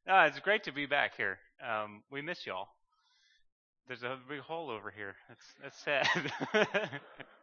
It's great to be back here. We miss y'all. There's a big hole over here. That's sad.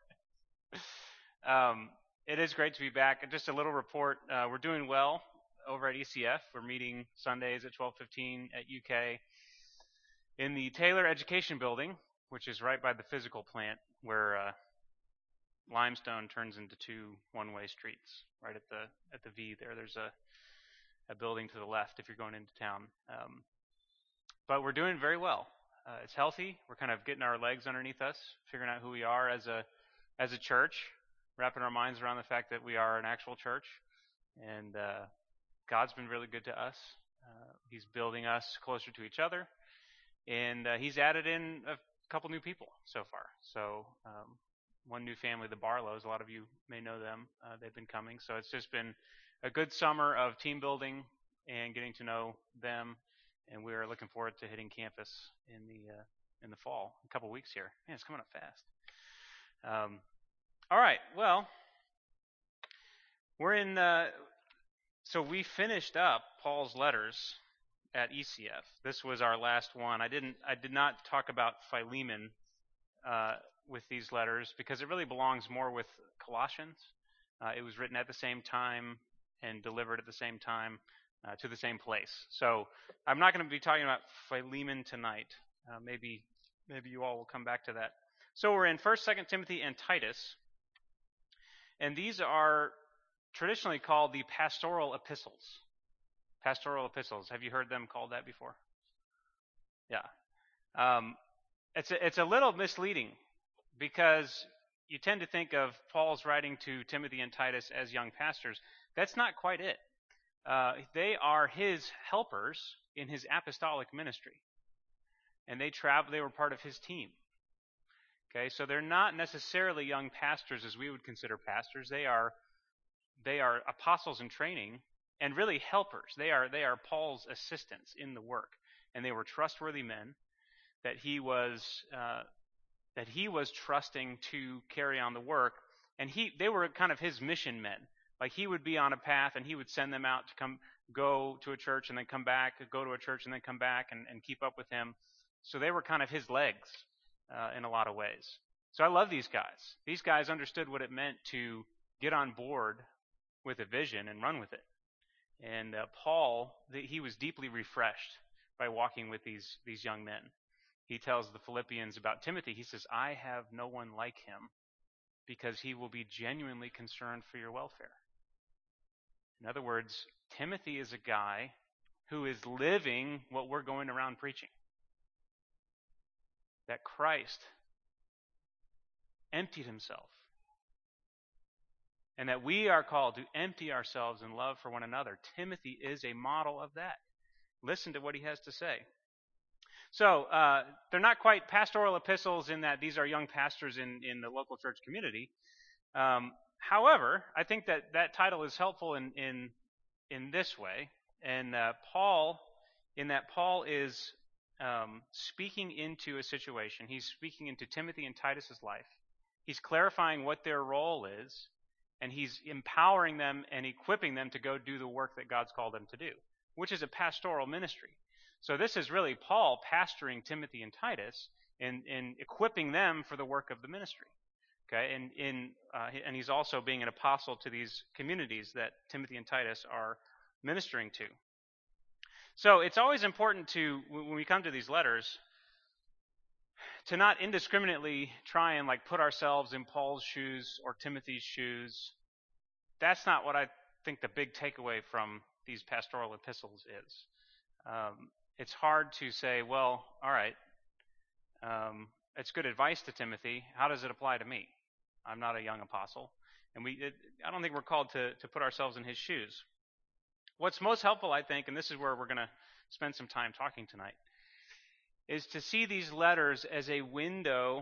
um, it is great to be back. Just a little report. We're doing well over at ECF. We're meeting Sundays at 12:15 at UK in the Taylor Education Building, which is right by the physical plant where limestone turns into two one-way streets. Right at the V there. There's a building to the left if you're going into town. But we're doing very well. It's healthy. We're kind of getting our legs underneath us, figuring out who we are as a church, wrapping our minds around the fact that we are an actual church, and God's been really good to us. He's building us closer to each other, and He's added in a couple new people so far. So one new family, the Barlows. A lot of you may know them. They've been coming. So it's just been a good summer of team building and getting to know them. And we are looking forward to hitting campus in the fall, a couple weeks here. Man, it's coming up fast. All right, well, we're in. So we finished up Paul's letters at ECF. This was our last one. I did not talk about Philemon with these letters because it really belongs more with Colossians. It was written at the same time and delivered at the same time. To the same place. So I'm not going to be talking about Philemon tonight. Maybe you all will come back to that. So we're in 1st, 2nd Timothy, and Titus. And these are traditionally called the pastoral epistles. Pastoral epistles. Have you heard them called that before? Yeah. It's a little misleading because you tend to think of Paul's writing to Timothy and Titus as young pastors. That's not quite it. They are his helpers in his apostolic ministry, and they were part of his team. Okay, so they're not necessarily young pastors as we would consider pastors. They are apostles in training and really helpers. They are Paul's assistants in the work, and they were trustworthy men that he was trusting to carry on the work, and they were kind of his mission men. Like he would be on a path and he would send them out to go to a church and then come back, go to a church and then come back and keep up with him. So they were kind of his legs in a lot of ways. So I love these guys. These guys understood what it meant to get on board with a vision and run with it. And Paul, he was deeply refreshed by walking with these young men. He tells the Philippians about Timothy. He says, I have no one like him because he will be genuinely concerned for your welfare. In other words, Timothy is a guy who is living what we're going around preaching. That Christ emptied himself. And that we are called to empty ourselves in love for one another. Timothy is a model of that. Listen to what he has to say. So, they're not quite pastoral epistles in that these are young pastors in the local church community. However, I think that title is helpful in this way, and Paul is speaking into a situation. He's speaking into Timothy and Titus's life. He's clarifying what their role is, and he's empowering them and equipping them to go do the work that God's called them to do, which is a pastoral ministry. So this is really Paul pastoring Timothy and Titus and equipping them for the work of the ministry. Okay, and he's also being an apostle to these communities that Timothy and Titus are ministering to. So it's always important to, when we come to these letters, to not indiscriminately try and put ourselves in Paul's shoes or Timothy's shoes. That's not what I think the big takeaway from these pastoral epistles is. It's hard to say, well, all right, it's good advice to Timothy. How does it apply to me? I'm not a young apostle. And I don't think we're called to put ourselves in his shoes. What's most helpful, I think, and this is where we're going to spend some time talking tonight, is to see these letters as a window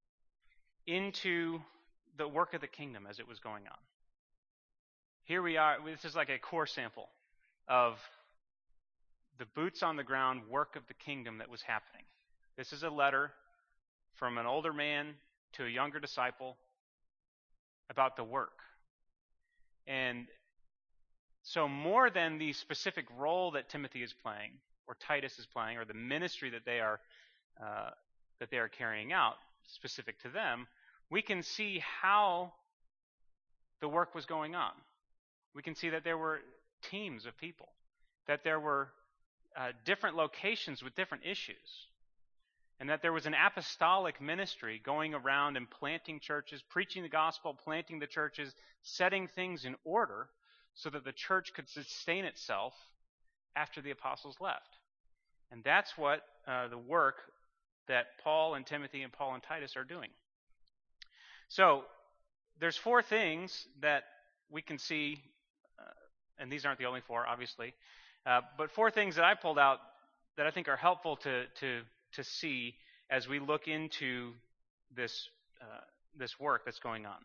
into the work of the kingdom as it was going on. Here we are. This is like a core sample of the boots on the ground work of the kingdom that was happening. This is a letter from an older man to a younger disciple about the work. And So more than the specific role that Timothy is playing, or Titus is playing, or the ministry that they are carrying out, specific to them, we can see how the work was going on. We can see that there were teams of people, that there were different locations with different issues, and that there was an apostolic ministry going around and planting churches, preaching the gospel, planting the churches, setting things in order so that the church could sustain itself after the apostles left. And that's what the work that Paul and Timothy and Paul and Titus are doing. So there's 4 things that we can see, and these aren't the only 4, obviously, but 4 things that I pulled out that I think are helpful to see as we look into this work that's going on.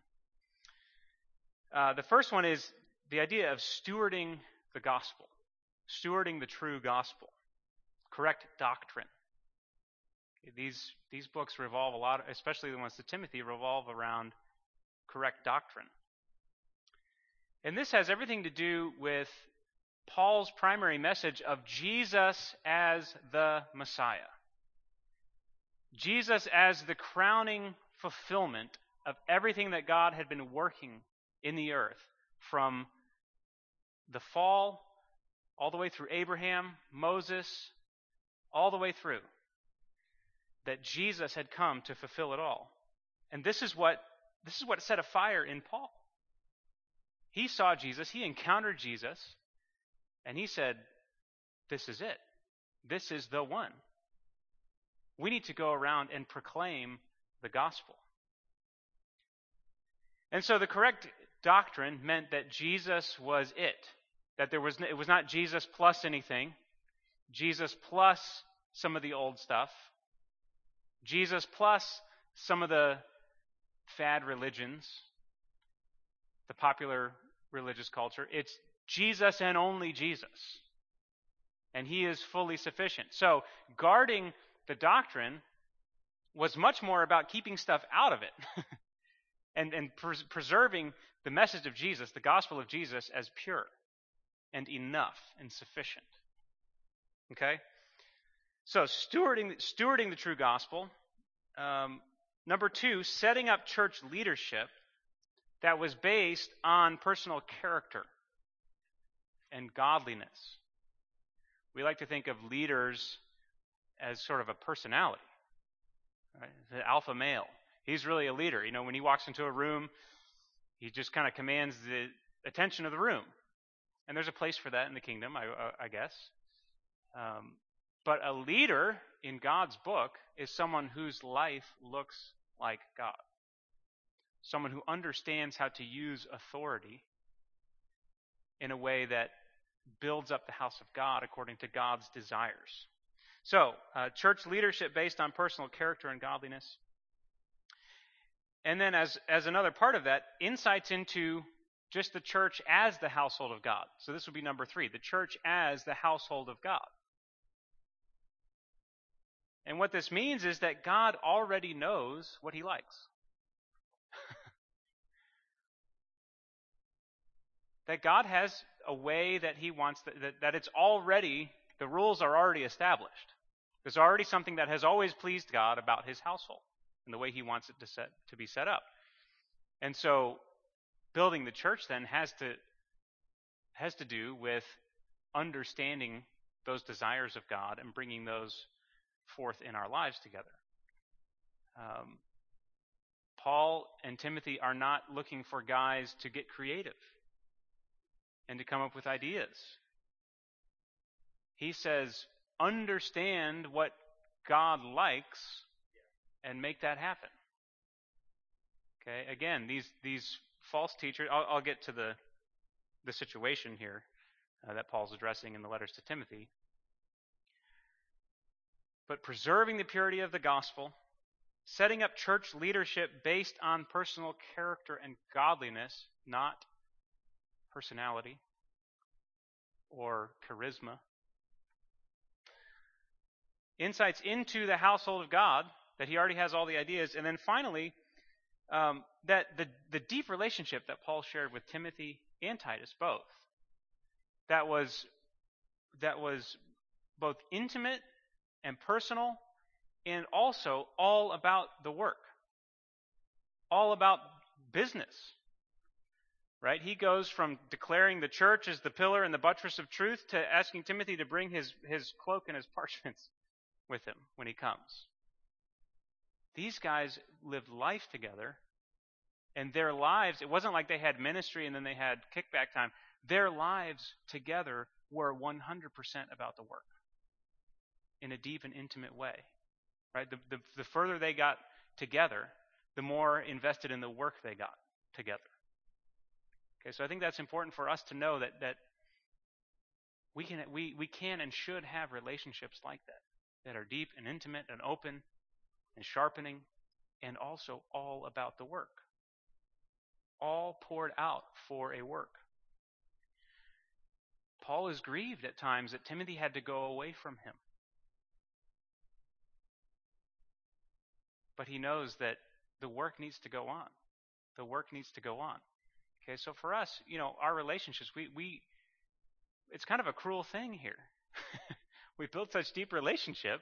The first one is the idea of stewarding the gospel, stewarding the true gospel, correct doctrine. These books revolve a lot, especially the ones to Timothy, revolve around correct doctrine. And this has everything to do with Paul's primary message of Jesus as the Messiah. Jesus as the crowning fulfillment of everything that God had been working in the earth from the fall all the way through Abraham, Moses, all the way through. That Jesus had come to fulfill it all. And this is what set a fire in Paul. He saw Jesus, he encountered Jesus, and he said, this is it. This is the one. We need to go around and proclaim the gospel. And so the correct doctrine meant that Jesus was it. That it was not Jesus plus anything, Jesus plus some of the old stuff, Jesus plus some of the fad religions, the popular religious culture. It's Jesus and only Jesus. And he is fully sufficient. So guarding the doctrine was much more about keeping stuff out of it and preserving the message of Jesus, the gospel of Jesus, as pure and enough and sufficient. Okay? So stewarding the true gospel. Number 2, setting up church leadership that was based on personal character and godliness. We like to think of leaders as sort of a personality. Right? The alpha male. He's really a leader. When he walks into a room, he just kind of commands the attention of the room. And there's a place for that in the kingdom, I guess. But a leader in God's book is someone whose life looks like God. Someone who understands how to use authority in a way that builds up the house of God according to God's desires. So, church leadership based on personal character and godliness. And then as another part of that, insights into just the church as the household of God. So this would be number 3, the church as the household of God. And what this means is that God already knows what he likes. That God has a way that he wants, that it's already, the rules are already established. There's already something that has always pleased God about his household and the way he wants it to be set up. And so building the church then has to do with understanding those desires of God and bringing those forth in our lives together. Paul and Timothy are not looking for guys to get creative and to come up with ideas. He says, understand what God likes and make that happen. Okay, again, these false teachers, I'll get to the situation here that Paul's addressing in the letters to Timothy. But preserving the purity of the gospel, setting up church leadership based on personal character and godliness, not personality or charisma. Insights into the household of God, that he already has all the ideas. And then finally, that the deep relationship that Paul shared with Timothy and Titus both. that was both intimate and personal, and also all about the work, all about business. Right? He goes from declaring the church as the pillar and the buttress of truth to asking Timothy to bring his cloak and his parchments with him when he comes. These guys lived life together, and their lives, it wasn't like they had ministry and then they had kickback time. Their lives together were 100% about the work in a deep and intimate way. Right? The further they got together, the more invested in the work they got together. Okay, so I think that's important for us to know that we can and should have relationships like that are deep and intimate and open and sharpening, and also all about the work. All poured out for a work. Paul is grieved at times that Timothy had to go away from him. But he knows that the work needs to go on. The work needs to go on. Okay, so for us, our relationships, it's kind of a cruel thing here. We built such deep relationship,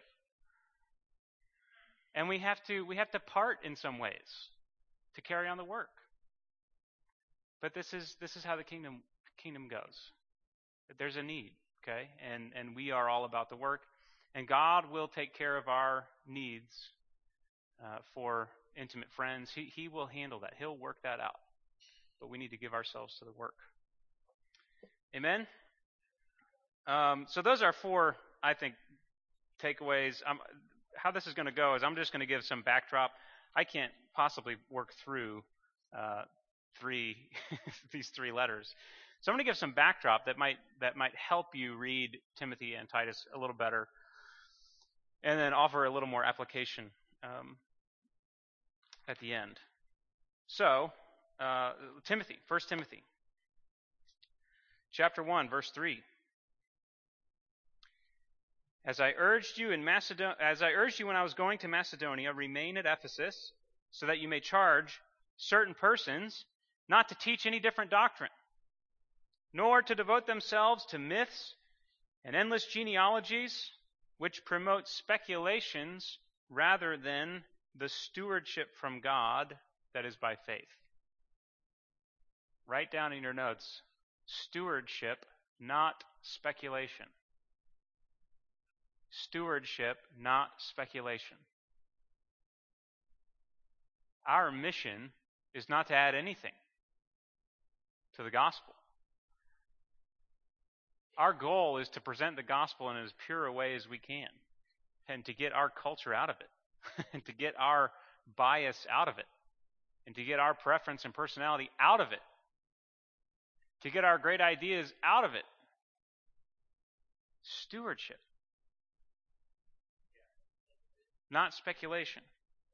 and we have to part in some ways to carry on the work. But this is how the kingdom goes. There's a need, okay, and we are all about the work, and God will take care of our needs for intimate friends. He will handle that. He'll work that out. But we need to give ourselves to the work. Amen? So those are 4, I think, takeaways. How this is going to go is I'm just going to give some backdrop. I can't possibly work through these 3 letters. So I'm going to give some backdrop that might help you read Timothy and Titus a little better, and then offer a little more application at the end. So, Timothy, 1 Timothy, chapter 1, verse 3. As I urged you when I was going to Macedonia, remain at Ephesus, so that you may charge certain persons not to teach any different doctrine, nor to devote themselves to myths and endless genealogies, which promote speculations rather than the stewardship from God that is by faith. Write down in your notes, stewardship, not speculation. Stewardship, not speculation. Our mission is not to add anything to the gospel. Our goal is to present the gospel in as pure a way as we can, and to get our culture out of it, and to get our bias out of it, and to get our preference and personality out of it, to get our great ideas out of it. Stewardship, not speculation.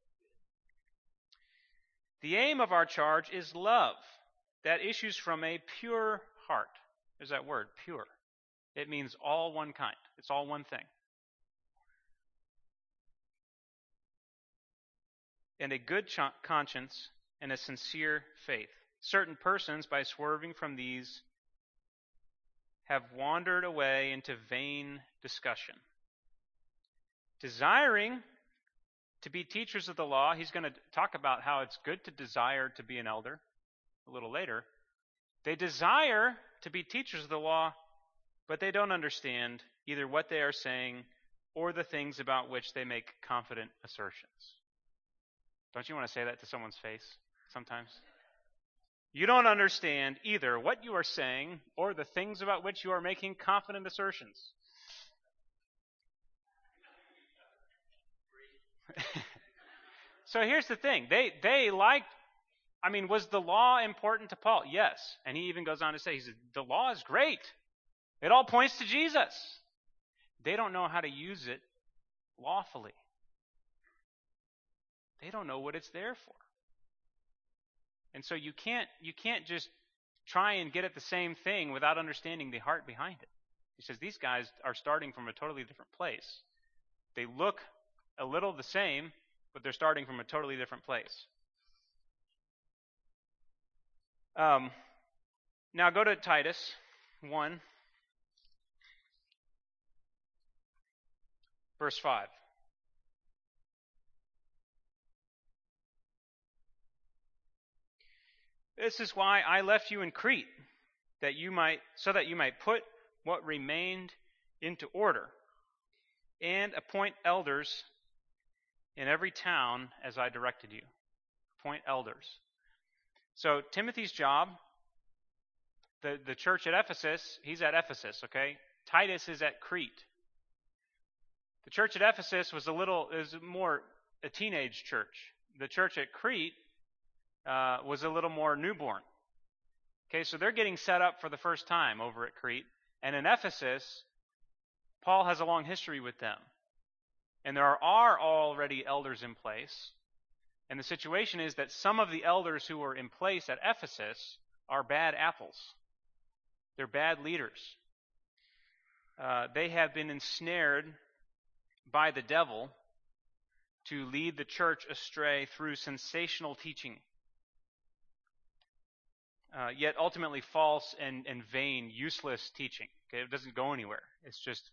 The aim of our charge is love that issues from a pure heart. There's that word, pure. It means all one kind. It's all one thing. And a good conscience and a sincere faith. Certain persons, by swerving from these, have wandered away into vain discussion. Desiring to be teachers of the law, he's going to talk about how it's good to desire to be an elder a little later. They desire to be teachers of the law, but they don't understand either what they are saying or the things about which they make confident assertions. Don't you want to say that to someone's face sometimes? You don't understand either what you are saying or the things about which you are making confident assertions. So here's the thing. They liked, was the law important to Paul? Yes. And he even goes on to say, he said, the law is great. It all points to Jesus. They don't know how to use it lawfully. They don't know what it's there for. And so you can't just try and get at the same thing without understanding the heart behind it. He says these guys are starting from a totally different place. They look a little the same, but they're starting from a totally different place. Now go to Titus 1. Verse 5. This is why I left you in Crete, so that you might put what remained into order, and appoint elders in every town as I directed you. Appoint elders. So Timothy's job, the church at Ephesus, he's at Ephesus, okay? Titus is at Crete. The church at Ephesus was more a teenage church. The church at Crete was a little more newborn. Okay, so they're getting set up for the first time over at Crete. And in Ephesus, Paul has a long history with them. And there are already elders in place. And the situation is that some of the elders who were in place at Ephesus are bad apples. They're bad leaders. They have been ensnared by the devil to lead the church astray through sensational teaching. Yet ultimately false and vain, useless teaching. Okay, it doesn't go anywhere. It's just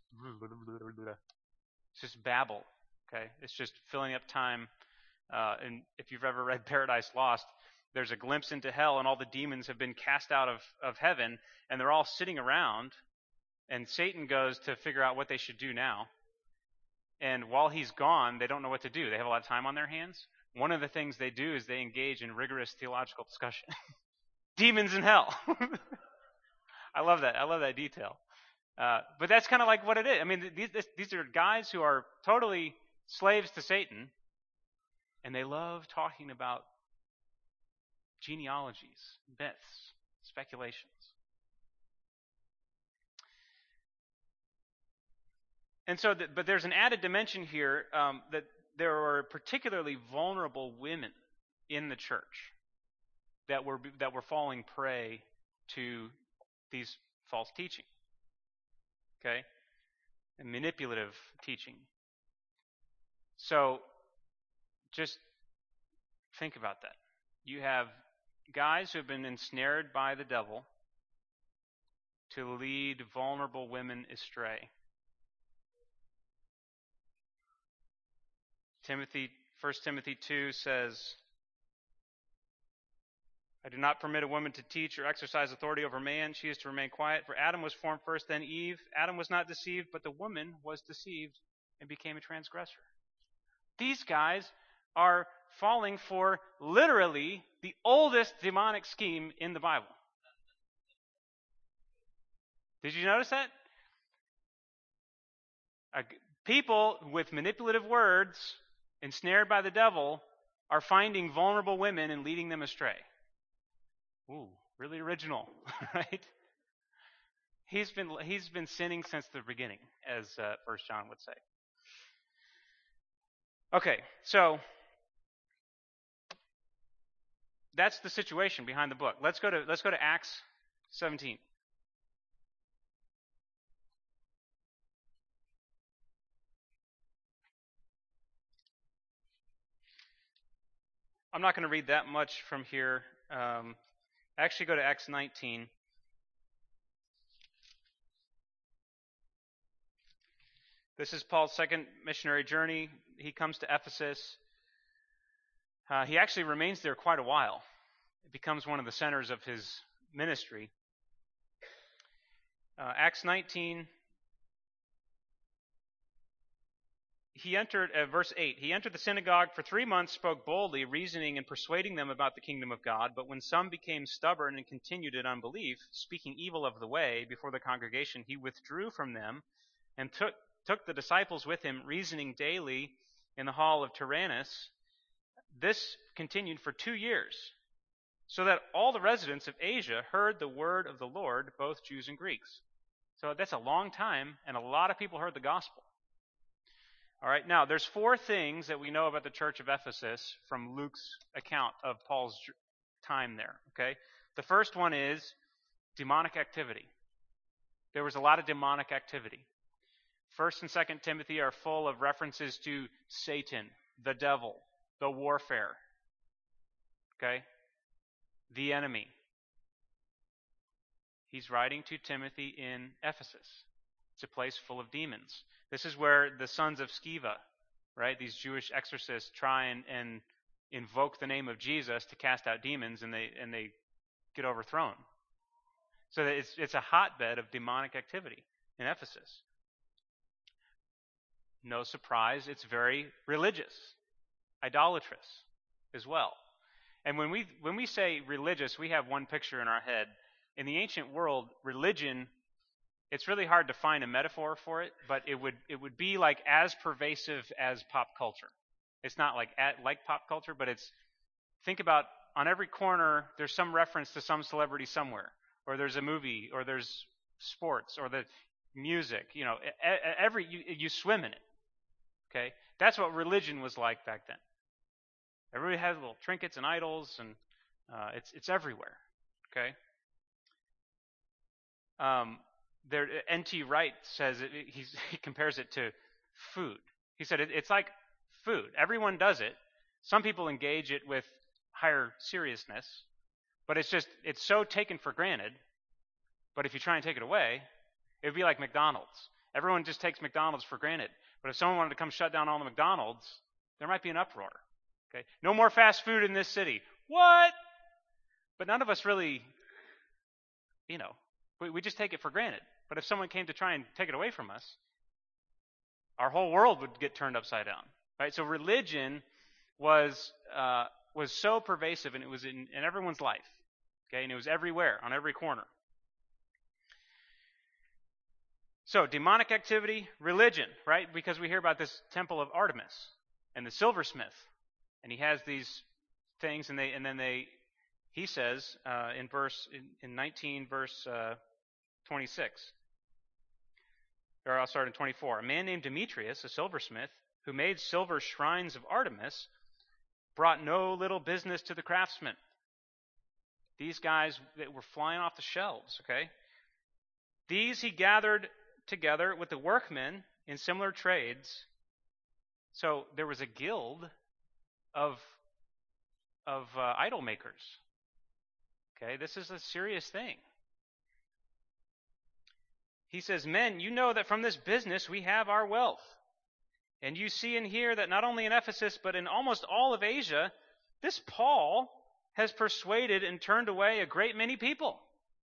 babble. Okay, it's just filling up time. And if you've ever read Paradise Lost, there's a glimpse into hell, and all the demons have been cast out of heaven, and they're all sitting around, and Satan goes to figure out what they should do now. And while he's gone, they don't know what to do. They have a lot of time on their hands. One of the things they do is they engage in rigorous theological discussion. Demons in hell. I love that. I love that detail. But that's kind of like what it is. I mean, these are guys who are totally slaves to Satan, and they love talking about genealogies, myths, speculations. And so, but there's an added dimension here that there are particularly vulnerable women in the church that were falling prey to these false teaching, okay, and manipulative teaching. So, just think about that. You have guys who have been ensnared by the devil to lead vulnerable women astray. 1 Timothy 2 says, I do not permit a woman to teach or exercise authority over man. She is to remain quiet. For Adam was formed first, then Eve. Adam was not deceived, but the woman was deceived and became a transgressor. These guys are falling for literally the oldest demonic scheme in the Bible. Did you notice that? People with manipulative words, ensnared by the devil, are finding vulnerable women and leading them astray. Ooh, really original, right? He's been sinning since the beginning, as 1 John would say. Okay, so that's the situation behind the book. Let's go to Acts 17. I'm not going to read that much from here. Actually, go to Acts 19. This is Paul's second missionary journey. He comes to Ephesus. He actually remains there quite a while. It becomes one of the centers of his ministry. Acts 19. He entered, verse 8, he entered the synagogue for 3 months, spoke boldly, reasoning and persuading them about the kingdom of God. But when some became stubborn and continued in unbelief, speaking evil of the way before the congregation, he withdrew from them and took the disciples with him, reasoning daily in the hall of Tyrannus. This continued for 2 years, so that all the residents of Asia heard the word of the Lord, both Jews and Greeks. So that's a long time, and a lot of people heard the gospel. All right, now there's 4 things that we know about the church of Ephesus from Luke's account of Paul's time there, okay? The first one is demonic activity. There was a lot of demonic activity. 1st and 2nd Timothy are full of references to Satan, the devil, the warfare, okay? The enemy. He's writing to Timothy in Ephesus. It's a place full of demons. This is where the sons of Sceva, right, these Jewish exorcists try and invoke the name of Jesus to cast out demons, and they get overthrown. So that it's a hotbed of demonic activity in Ephesus. No surprise, it's very religious, idolatrous as well. And when we say religious, we have one picture in our head. In the ancient world, religion, it's really hard to find a metaphor for it, but it would be like as pervasive as pop culture. It's not like pop culture, but it's, think about, on every corner there's some reference to some celebrity somewhere, or there's a movie, or there's sports, or the music. You know, you swim in it. Okay, that's what religion was like back then. Everybody has little trinkets and idols, and it's everywhere. Okay. N.T. Wright says he compares it to food. He said it's like food. Everyone does it. Some people engage it with higher seriousness, but it's so taken for granted. But if you try and take it away, it would be like McDonald's. Everyone just takes McDonald's for granted. But if someone wanted to come shut down all the McDonald's, there might be an uproar. Okay? No more fast food in this city. What? But none of us really, we just take it for granted. But if someone came to try and take it away from us, our whole world would get turned upside down. Right? So religion was so pervasive, and it was in everyone's life. Okay? And it was everywhere, on every corner. So, demonic activity, religion, right? Because we hear about this temple of Artemis and the silversmith, and he has these things, and then he says in 19 verse 26, or I'll start in 24. A man named Demetrius, a silversmith, who made silver shrines of Artemis, brought no little business to the craftsmen. These guys that were flying off the shelves, okay? These he gathered together with the workmen in similar trades. So there was a guild of idol makers. Okay, this is a serious thing. He says, men, you know that from this business we have our wealth. And you see and hear that not only in Ephesus, but in almost all of Asia, this Paul has persuaded and turned away a great many people.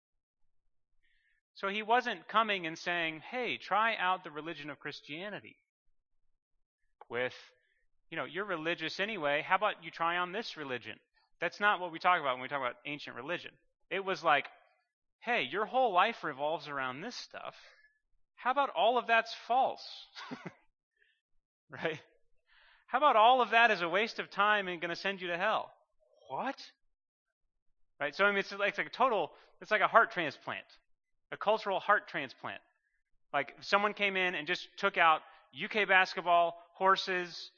So he wasn't coming and saying, hey, try out the religion of Christianity. With, you're religious anyway, how about you try on this religion? That's not what we talk about when we talk about ancient religion. It was like, hey, your whole life revolves around this stuff. How about all of that's false? Right? How about all of that is a waste of time and going to send you to hell? What? Right? So it's like it's like a heart transplant. A cultural heart transplant. Like if someone came in and just took out UK basketball, horses,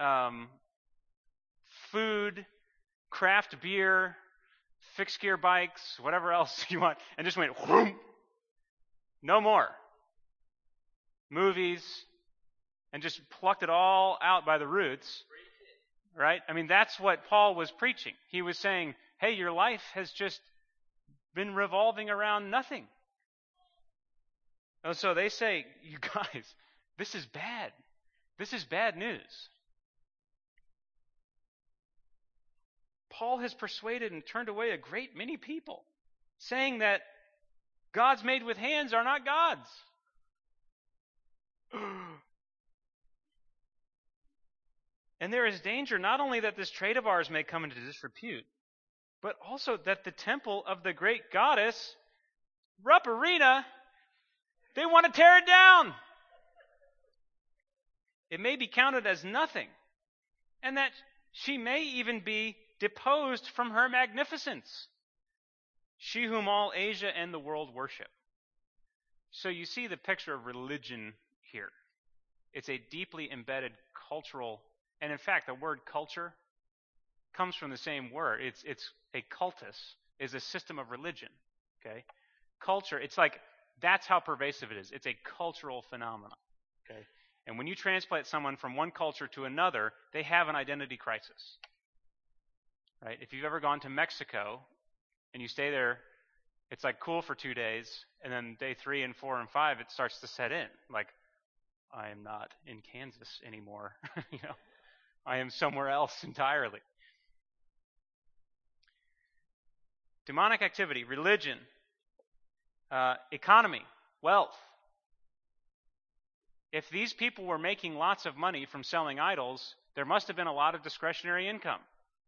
food, craft beer, fixed gear bikes, whatever else you want, and just went whoom, no more. Movies, and just plucked it all out by the roots. Right? I mean, that's what Paul was preaching. He was saying, hey, your life has just been revolving around nothing. And so they say, you guys, this is bad. This is bad news. Paul has persuaded and turned away a great many people, saying that gods made with hands are not gods. And there is danger not only that this trade of ours may come into disrepute, but also that the temple of the great goddess, Rupp Arena, they want to tear it down. It may be counted as nothing, and that she may even be deposed from her magnificence, she whom all Asia and the world worship. So you see the picture of religion here. It's a deeply embedded cultural, and in fact, the word culture comes from the same word. It's a cultus, is a system of religion. Okay, culture. It's like that's how pervasive it is. It's a cultural phenomenon. Okay, and when you transplant someone from one culture to another, they have an identity crisis. Right? If you've ever gone to Mexico and you stay there It's like cool for 2 days, and then day 3 and 4 and 5, it starts to set in. Like, I am not in Kansas anymore. I am somewhere else entirely. Demonic activity, religion, economy, wealth. If these people were making lots of money from selling idols, there must have been a lot of discretionary income.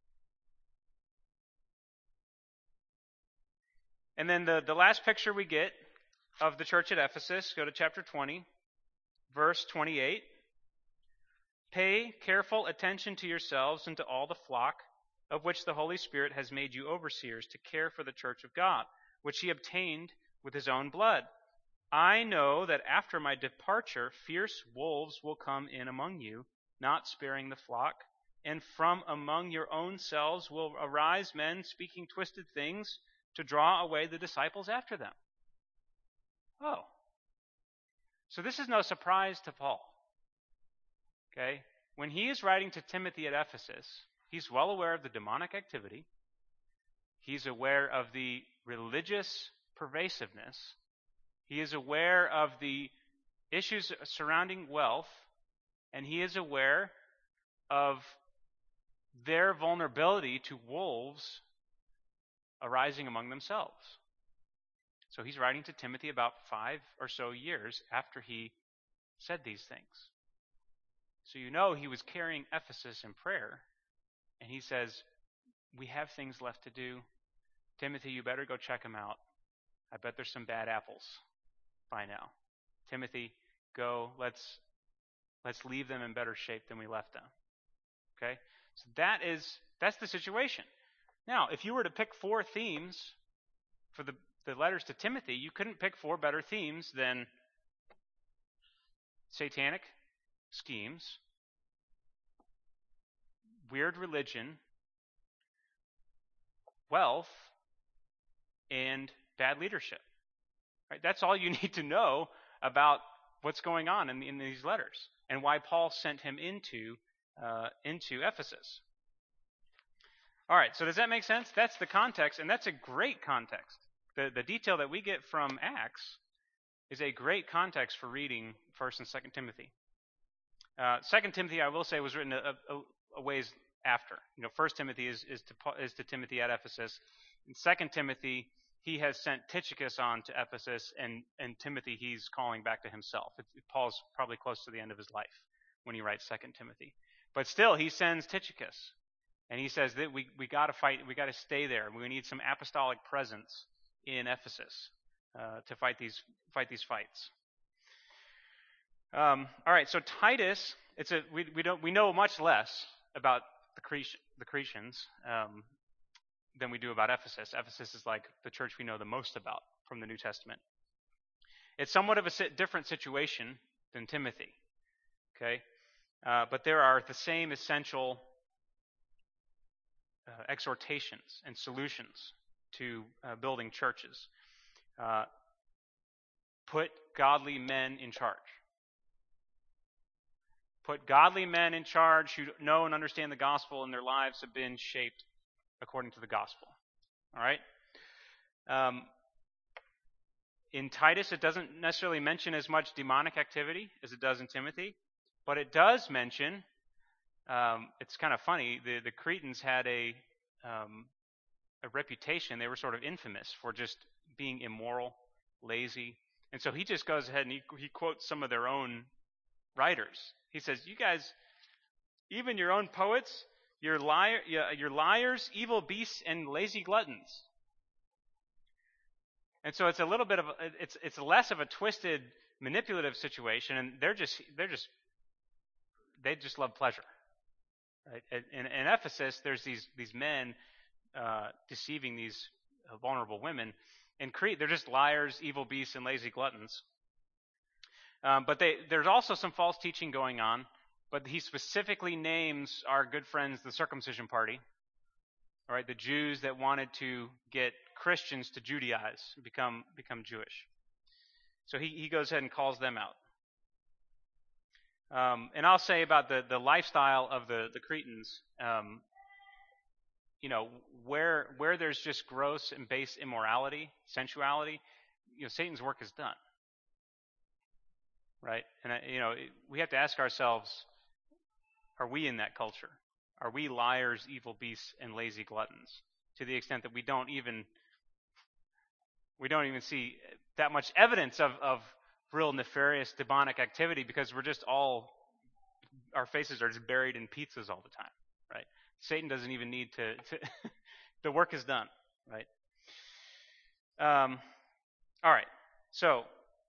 And then the last picture we get of the church at Ephesus, go to chapter 20, verse 28. Pay careful attention to yourselves and to all the flock, of which the Holy Spirit has made you overseers to care for the church of God, which he obtained with his own blood. I know that after my departure, fierce wolves will come in among you, not sparing the flock, and from among your own selves will arise men speaking twisted things to draw away the disciples after them. Oh. So this is no surprise to Paul. Okay? When he is writing to Timothy at Ephesus, he's well aware of the demonic activity. He's aware of the religious pervasiveness. He is aware of the issues surrounding wealth, and he is aware of their vulnerability to wolves arising among themselves. So he's writing to Timothy about 5 or so years after he said these things. So he was carrying Ephesus in prayer, and he says, we have things left to do. Timothy, you better go check them out. I bet there's some bad apples by now. Timothy, go, let's leave them in better shape than we left them. Okay? So that's the situation. Now, if you were to pick 4 themes for the letters to Timothy, you couldn't pick 4 better themes than satanic schemes, weird religion, wealth, and bad leadership. Right? That's all you need to know about what's going on in these letters and why Paul sent him into Ephesus. All right, so does that make sense? That's the context, and that's a great context. The detail that we get from Acts is a great context for reading 1st and 2nd Timothy. 2nd Timothy, I will say, was written a ways after. 1st Timothy is to Timothy at Ephesus. In 2nd Timothy, he has sent Tychicus on to Ephesus, and Timothy he's calling back to himself. Paul's probably close to the end of his life when he writes 2nd Timothy. But still, he sends Tychicus, and he says that we got to fight, we got to stay there. We need some apostolic presence in Ephesus to fight these fights. All right, so Titus, we know much less about the Cretans than we do about Ephesus. Ephesus is like the church we know the most about from the New Testament. It's somewhat of a different situation than Timothy, okay? But there are the same essential exhortations and solutions to building churches. Put godly men in charge. Put godly men in charge who know and understand the gospel, and their lives have been shaped according to the gospel. All right? In Titus, it doesn't necessarily mention as much demonic activity as it does in Timothy, but it does mention, it's kind of funny, the Cretans had a reputation. They were sort of infamous for just being immoral, lazy. And so he just goes ahead and he quotes some of their own writers. He says, you guys, even your own poets, you're liars, evil beasts, and lazy gluttons. And so it's a little bit of it's less of a twisted, manipulative situation, and they just love pleasure. Right? In Ephesus, there's these men deceiving these vulnerable women. In Crete, they're just liars, evil beasts, and lazy gluttons. But there's also some false teaching going on. But he specifically names our good friends, the circumcision party. All right, the Jews that wanted to get Christians to Judaize, become Jewish. So he goes ahead and calls them out. And I'll say about the lifestyle of the Cretans. where there's just gross and base immorality, sensuality, Satan's work is done. Right? And we have to ask ourselves, are we in that culture? Are we liars, evil beasts, and lazy gluttons? To the extent that we don't even see that much evidence of real nefarious demonic activity, because we're just our faces are just buried in pizzas all the time, right? Satan doesn't even need to the work is done, right? All right. So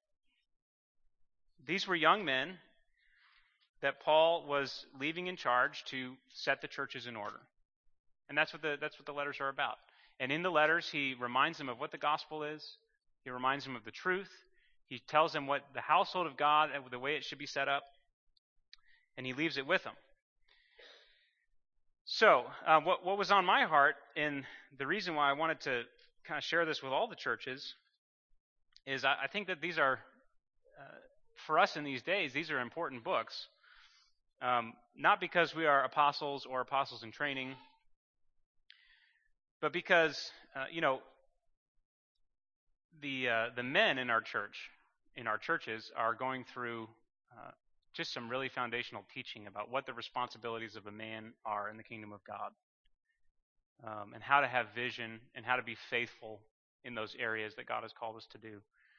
these were young men that Paul was leaving in charge to set the churches in order. And that's what the letters are about. And in the letters, he reminds them of what the gospel is. He reminds them of the truth. He tells them what the household of God, the way it should be set up. And he leaves it with them. So, what was on my heart, and the reason why I wanted to kind of share this with all the churches, is I think that these are, for us in these days, these are important books. Not because we are apostles or apostles in training, but because the men in our churches are going through just some really foundational teaching about what the responsibilities of a man are in the kingdom of God, and how to have vision and how to be faithful in those areas that God has called us to do.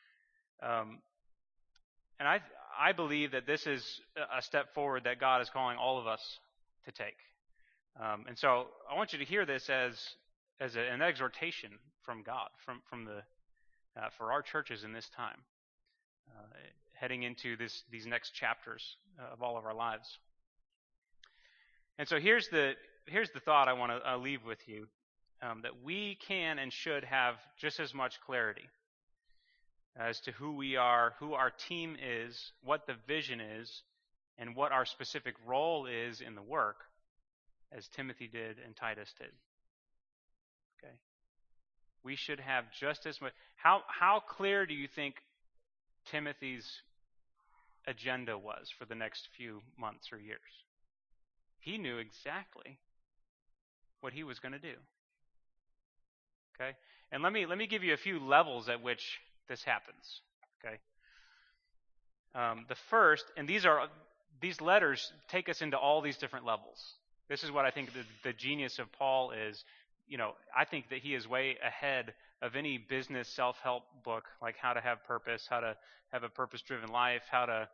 And I believe that this is a step forward that God is calling all of us to take. And so I want you to hear this as an exhortation from God, for our churches in this time, heading into these next chapters of all of our lives. And so here's the thought I want to leave with you, that we can and should have just as much clarity as to who we are, who our team is, what the vision is, and what our specific role is in the work, as Timothy did and Titus did. Okay? We should have just as much. How clear do you think Timothy's agenda was for the next few months or years? He knew exactly what he was going to do. Okay? And let me give you a few levels at which this happens. Okay? The first, and these letters take us into all these different levels. This is what I think the genius of Paul is. I think that he is way ahead of any business self-help book, like How to Have Purpose, How to Have a Purpose-Driven Life, How to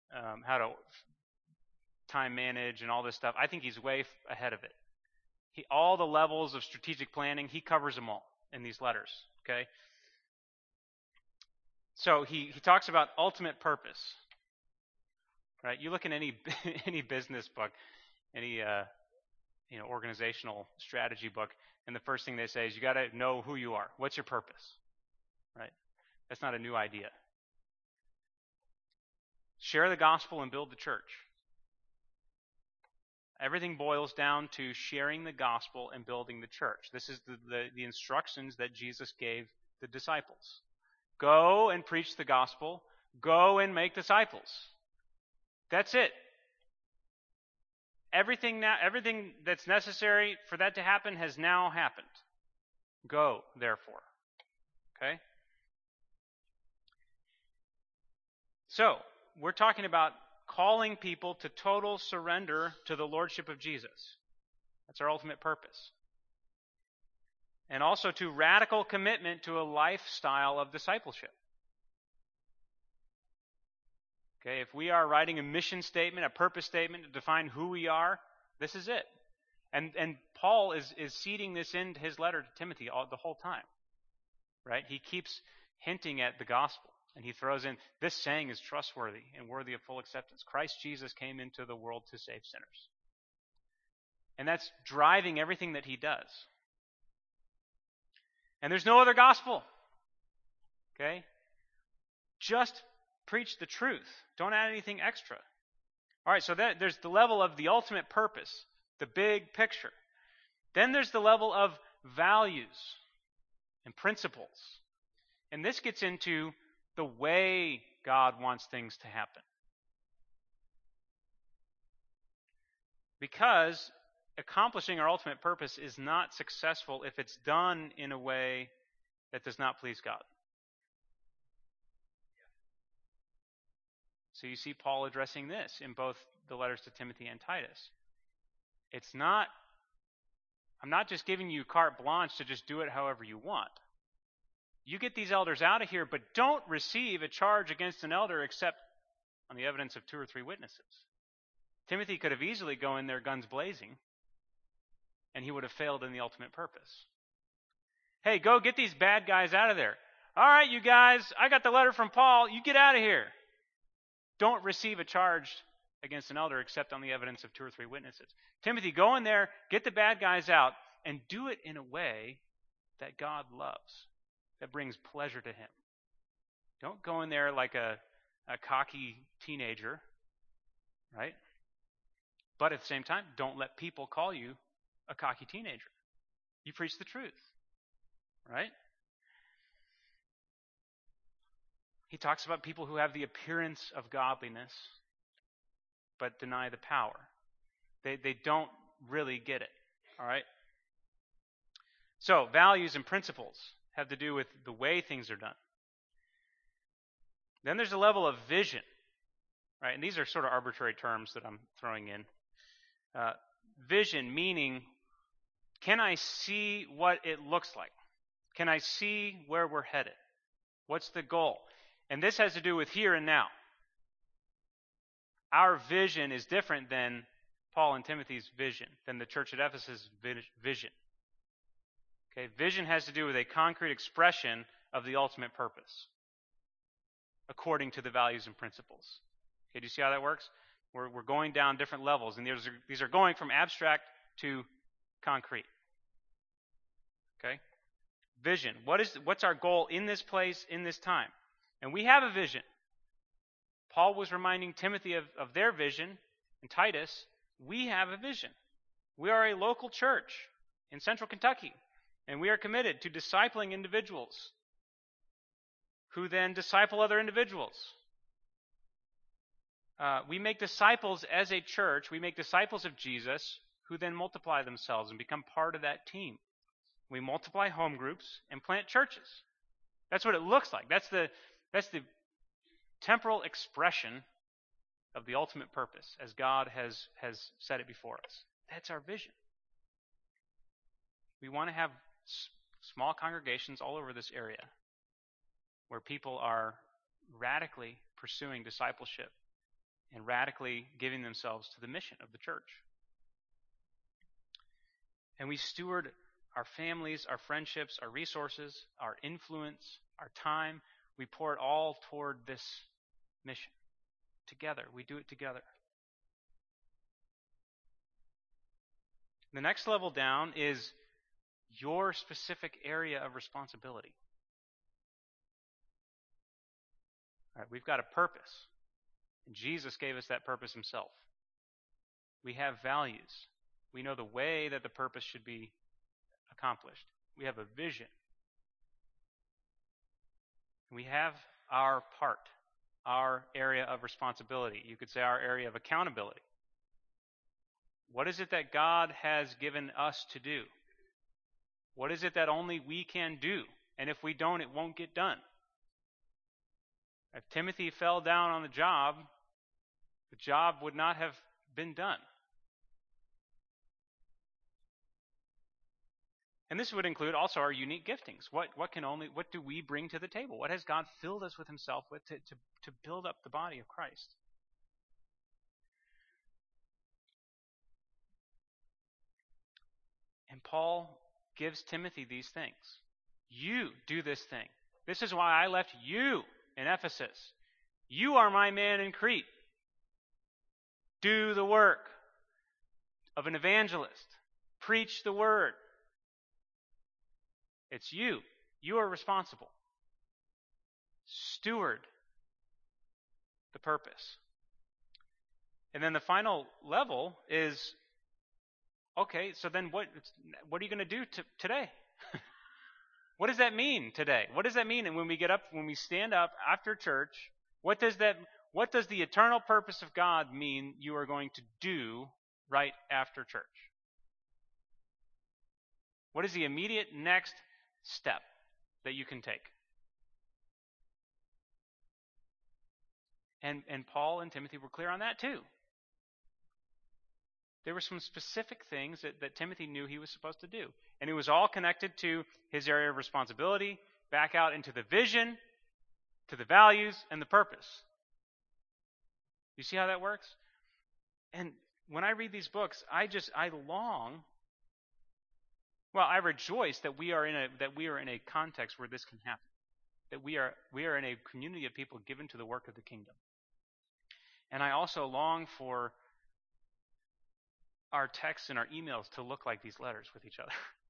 time manage, and all this stuff. I think he's way ahead of it. All the levels of strategic planning, he covers them all in these letters. Okay. So he talks about ultimate purpose. Right? You look in any business book, any organizational strategy book, and the first thing they say is you got to know who you are. What's your purpose? Right? That's not a new idea. Share the gospel and build the church. Everything boils down to sharing the gospel and building the church. This is the instructions that Jesus gave the disciples. Go and preach the gospel. Go and make disciples. That's it. Everything that's necessary for that to happen has now happened. Go, therefore. Okay? So, we're talking about calling people to total surrender to the lordship of Jesus. That's our ultimate purpose. And also to radical commitment to a lifestyle of discipleship. Okay, if we are writing a mission statement, a purpose statement to define who we are, this is it. And Paul is seeding this into his letter to Timothy the whole time. Right? He keeps hinting at the gospel. And he throws in, this saying is trustworthy and worthy of full acceptance. Christ Jesus came into the world to save sinners. And that's driving everything that he does. And there's no other gospel. Okay? Just preach the truth. Don't add anything extra. All right, so there's the level of the ultimate purpose, the big picture. Then there's the level of values and principles. And this gets into the way God wants things to happen. Because accomplishing our ultimate purpose is not successful if it's done in a way that does not please God. So you see Paul addressing this in both the letters to Timothy and Titus. I'm not just giving you carte blanche to just do it however you want. You get these elders out of here, but don't receive a charge against an elder except on the evidence of 2 or 3 witnesses. Timothy could have easily gone in there guns blazing, and he would have failed in the ultimate purpose. Hey, go get these bad guys out of there. All right, you guys, I got the letter from Paul. You get out of here. Don't receive a charge against an elder except on the evidence of 2 or 3 witnesses. Timothy, go in there, get the bad guys out, and do it in a way that God loves, that brings pleasure to him. Don't go in there like a cocky teenager, right? But at the same time, don't let people call you a cocky teenager. You preach the truth, right? He talks about people who have the appearance of godliness but deny the power. They don't really get it, all right? So, values and principles have to do with the way things are done. Then there's a level of vision, right? And these are sort of arbitrary terms that I'm throwing in. Vision meaning, can I see what it looks like? Can I see where we're headed? What's the goal? And this has to do with here and now. Our vision is different than Paul and Timothy's vision, than the church at Ephesus' vision. Okay, vision has to do with a concrete expression of the ultimate purpose, according to the values and principles. Okay, do you see how that works? We're going down different levels, and these are going from abstract to concrete. Okay, vision. What's our goal in this place, in this time? And we have a vision. Paul was reminding Timothy of their vision, and Titus, we have a vision. We are a local church in central Kentucky, and we are committed to discipling individuals who then disciple other individuals. We make disciples as a church. We make disciples of Jesus who then multiply themselves and become part of that team. We multiply home groups and plant churches. That's what it looks like. That's the temporal expression of the ultimate purpose as God has set it before us. That's our vision. We want to have small congregations all over this area where people are radically pursuing discipleship and radically giving themselves to the mission of the church. And we steward our families, our friendships, our resources, our influence, our time. We pour it all toward this mission. Together. We do it together. The next level down is your specific area of responsibility. All right, we've got a purpose. And Jesus gave us that purpose himself. We have values. We know the way that the purpose should be accomplished. We have a vision. We have our part, our area of responsibility. You could say our area of accountability. What is it that God has given us to do? What is it that only we can do? And if we don't, it won't get done. If Timothy fell down on the job would not have been done. And this would include also our unique giftings. What do we bring to the table? What has God filled us with himself with to build up the body of Christ? And Paul gives Timothy these things. You do this thing. This is why I left you in Ephesus. You are my man in Crete. Do the work of an evangelist. Preach the word. It's you. You are responsible. Steward the purpose. And then the final level is, okay, so then what are you going to do today? What does that mean today? What does that mean? And when we stand up after church, what does the eternal purpose of God mean you are going to do right after church? What is the immediate next step that you can take? And Paul and Timothy were clear on that too. There were some specific things that Timothy knew he was supposed to do. And it was all connected to his area of responsibility, back out into the vision, to the values, and the purpose. You see how that works? And when I read these books, I long. Well, I rejoice that we are in a context where this can happen. That we are in a community of people given to the work of the kingdom. And I also long for our texts and our emails to look like these letters with each other.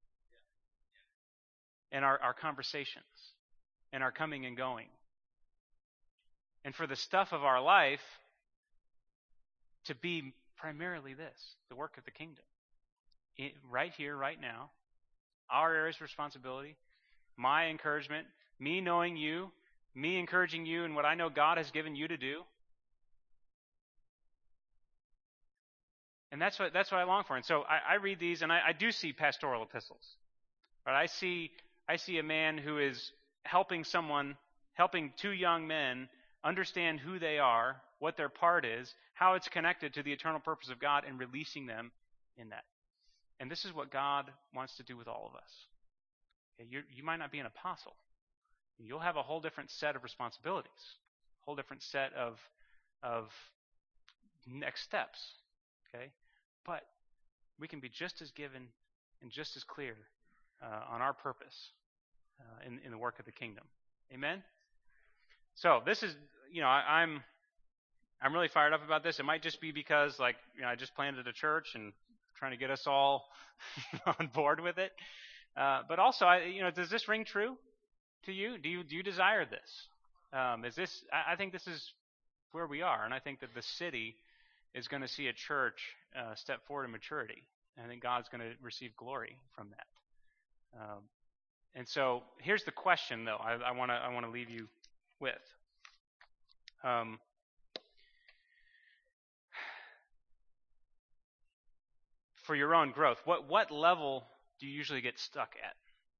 And our conversations and our coming and going. And for the stuff of our life to be primarily this, the work of the kingdom. Right here, right now, our areas of responsibility, my encouragement, me knowing you, me encouraging you in what I know God has given you to do. And that's what I long for. And so I read these, and I do see pastoral epistles. Right? I see a man who is helping two young men understand who they are, what their part is, how it's connected to the eternal purpose of God, and releasing them in that. And this is what God wants to do with all of us. Okay, you might not be an apostle. You'll have a whole different set of responsibilities, a whole different set of next steps. Okay, but we can be just as given and just as clear on our purpose in the work of the kingdom. Amen. So this is, I'm really fired up about this. It might just be because, I just planted a church and trying to get us all on board with it. But also, does this ring true to you? Do you desire this? Is this? I think this is where we are, and I think that the city is going to see a church step forward in maturity. And I think God's going to receive glory from that. And so here's the question, though. I want to leave you with. For your own growth, what level do you usually get stuck at?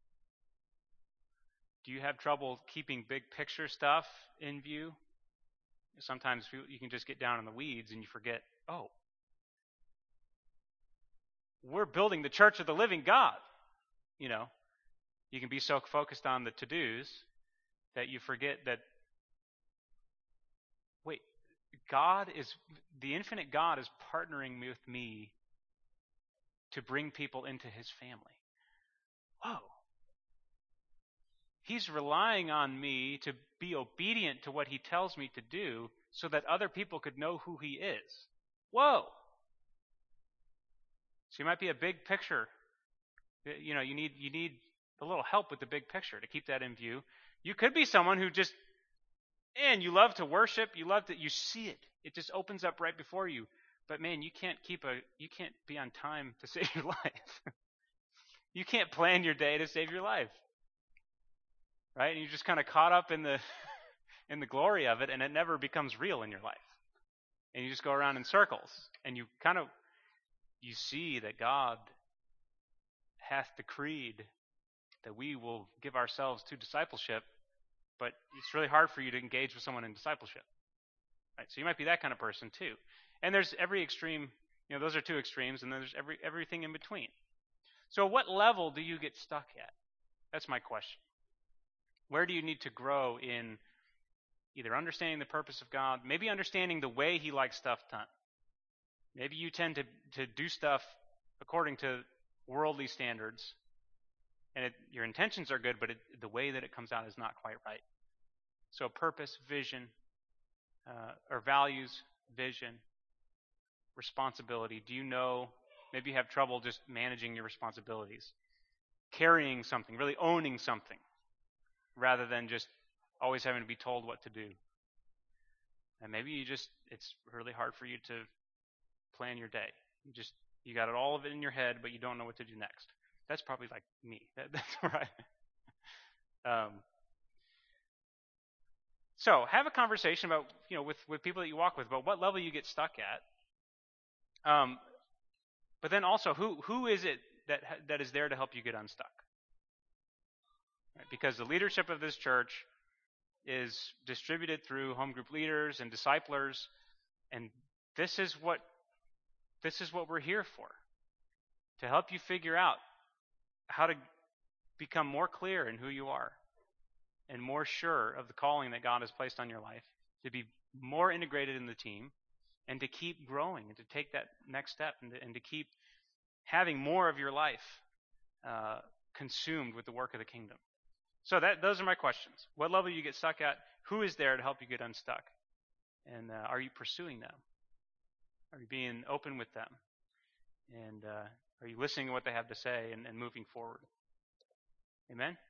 Do you have trouble keeping big picture stuff in view? Sometimes you can just get down in the weeds and you forget, we're building the church of the living God. You can be so focused on the to-dos that you forget that, the infinite God is partnering with me to bring people into his family. Whoa. He's relying on me to be obedient to what he tells me to do so that other people could know who he is. Whoa. So you might be a big picture. You need a little help with the big picture to keep that in view. You could be someone who just, you love to worship, you see it. It just opens up right before you. But man, you can't be on time to save your life. You can't plan your day to save your life. Right? And you're just kind of caught up in the glory of it, and it never becomes real in your life. And you just go around in circles, and you see that God hath decreed that we will give ourselves to discipleship, but it's really hard for you to engage with someone in discipleship. Right? So you might be that kind of person too. And there's every extreme, those are two extremes, and then there's everything in between. So what level do you get stuck at? That's my question. Where do you need to grow in either understanding the purpose of God, maybe understanding the way he likes stuff done? Maybe you tend to do stuff according to worldly standards, and your intentions are good, but the way that it comes out is not quite right. So purpose, vision, or values, vision, responsibility. Do you know, maybe you have trouble just managing your responsibilities, carrying something, really owning something, rather than just always having to be told what to do. And maybe it's really hard for you to plan your day. You got all of it in your head, but you don't know what to do next. That's probably like me. That's right. So have a conversation about, with people that you walk with, about what level you get stuck at. But then also, who is it that is there to help you get unstuck? Right? Because the leadership of this church is distributed through home group leaders and disciplers, and this is what we're here for, to help you figure out how to become more clear in who you are and more sure of the calling that God has placed on your life, to be more integrated in the team, and to keep growing and to take that next step, and to keep having more of your life consumed with the work of the kingdom. So those are my questions. What level you get stuck at? Who is there to help you get unstuck? And are you pursuing them? Are you being open with them? And are you listening to what they have to say and moving forward? Amen?